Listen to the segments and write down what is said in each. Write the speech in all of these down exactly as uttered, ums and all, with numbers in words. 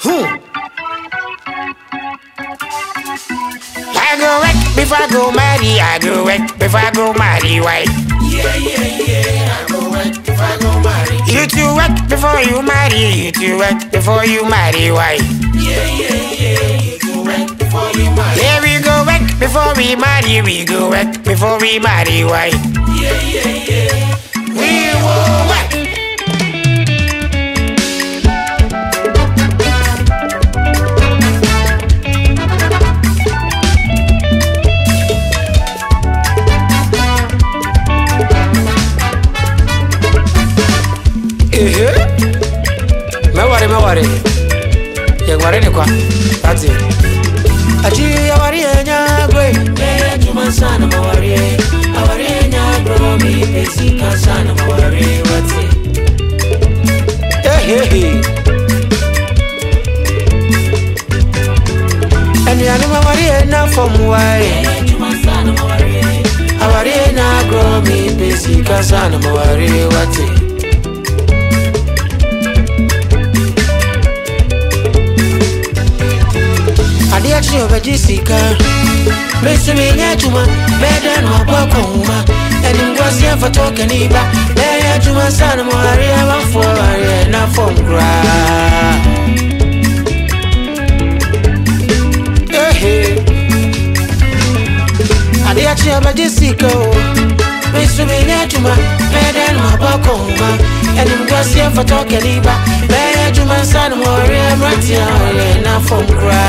Hmm. I go work before I go marry. I go work before I go marry. Why? Yeah, yeah, yeah. I go work before I go marry. You two work before you marry. You two work before you marry. Why? Yeah, yeah, yeah. You go work before you marry. Yeah, we go work before we marry. We go work before we marry. Why? Yeah, yeah, yeah. We will work. Me worry, me worry. You worry ni kwa? That's it. Aji ya worry enya gwe. Me juma sana me worry. I worry enya bro me pesika sana me worry. What's it? Hey hey hey. Eni anu me worry enya from why? Me juma sana me worry. I worry enya bro me pesika sana me worry. What's it? Adi achi obeji sika Mesu minye chuma Meda nwa bwako uma Eni mgwasi ya fatoke niba Meya chuma sana mwari ya wafo Wari na fomgra Adi achi obeji sika Mesu minye chuma Meda nwa bwako uma Eni mgwasi ya fatoke niba Meya chuma sana mwari ya wati ya wari na fomgra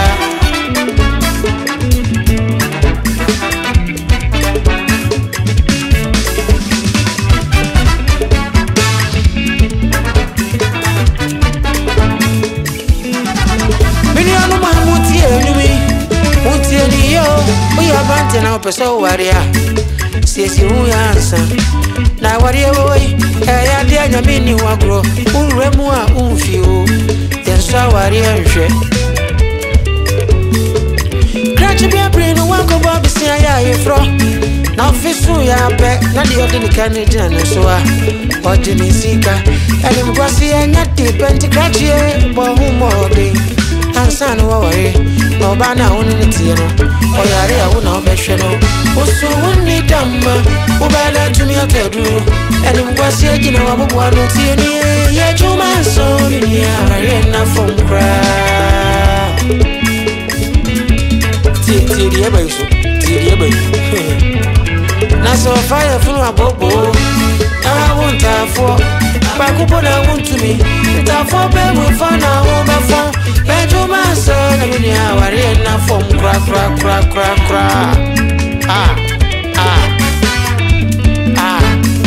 Bante na opeso waria Siesi uya ansa Na waria woi Eya dia nyamini wagro Unremu wa unfio Yensa waria nshwe Krachi bia brinu wanko bobi siya ya ifro Na ofisu ya pe Na di odini kani dina nusua Odini sika Eli mkwasi ya nyati Penti krachi ye Bohu modi Ansanu wa wari Obana unini tiyeno Oyare ya una obesheno Usu wuni damba Ubala tumia tedu Eni mkwasi ya jina wabubu wanu tiyeni Ye chuma so Mini ya marina fomkra Tiri eba yusu Tiri eba yusu Naso fire funu wabobo Na wunta fo Bakupo na wuntumi Ntafo be mwifana ubefo Bejuma so Na mini ya warina fomkra Kra kra kra kra Ah Ah Ah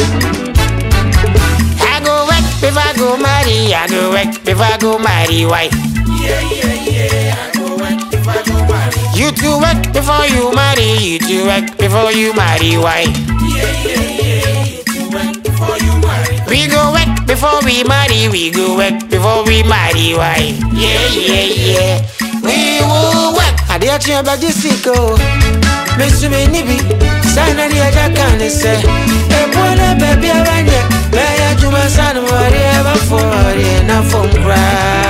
I go work before I go marry I go work before I go marry Why? Yeah, yeah, yeah. I go work before I go marry. You two work before you marry You two work before you marry Why? Yeah, yeah, yeah. You work before you marry. We go work before we marry, we go work before we marry, why? Yeah, yeah, yeah. We will work. Adi achi abaji siko, misu mi nibi, sana di aja kane se. Ebwana baby abanye, beya juma sana mwari eba fori na fomgra.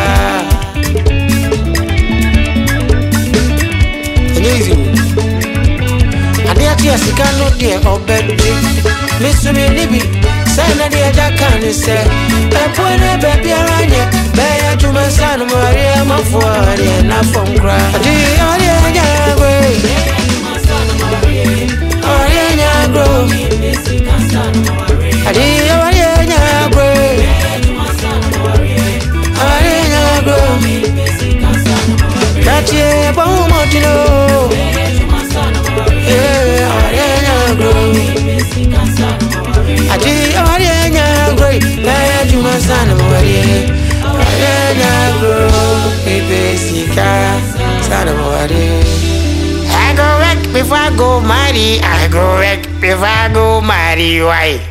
Enyezi. Adi achi asikano die obedi, misu mi nibi. Sana di aja kane se Epwene bebi aranye Beya juma sana mwari mafuari na fomgra Adi ori nyagwe Ori nyagro Adi ori nyagwe Ori nyagro Kati e bohu motino Yeah, ori nyagro Adi ori nyagwe Beya juma sana mwari Ori nyagro Ibe sika sana mwari I go work before I go marry I go work before I go marry Why?